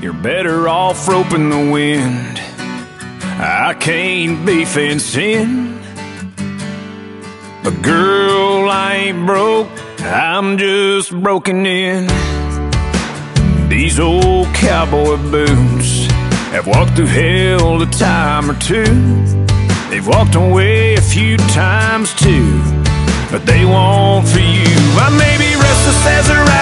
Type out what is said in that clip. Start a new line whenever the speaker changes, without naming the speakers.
you're better off roping the wind. I can't be fenced in, but girl, I ain't broke, I'm just broken in. These old cowboy boots have walked through hell a time or two. They've walked away a few times too, but they won't for you. I may be restless as a